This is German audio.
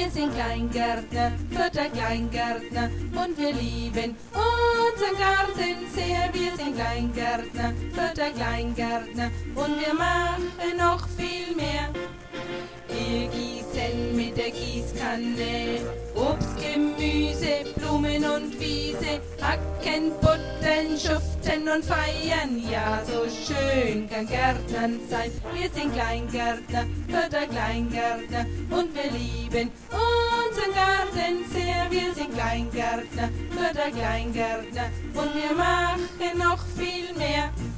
Wir sind Kleingärtner, für der Kleingärtner und wir lieben unseren Garten sehr. Wir sind Kleingärtner, für der Kleingärtner und wir machen noch viel mehr. Wir gießen mit der Gießkanne Obst, Gemüse, Blumen und Wiese, hacken, buddeln, schuften und feiern. Ja, so schön kann Gärtnern sein. Wir sind Kleingärtner, für der Kleingärtner und wir lieben unseren Garten sehr. Wir sind Kleingärtner, für der Kleingärtner und wir machen noch viel mehr.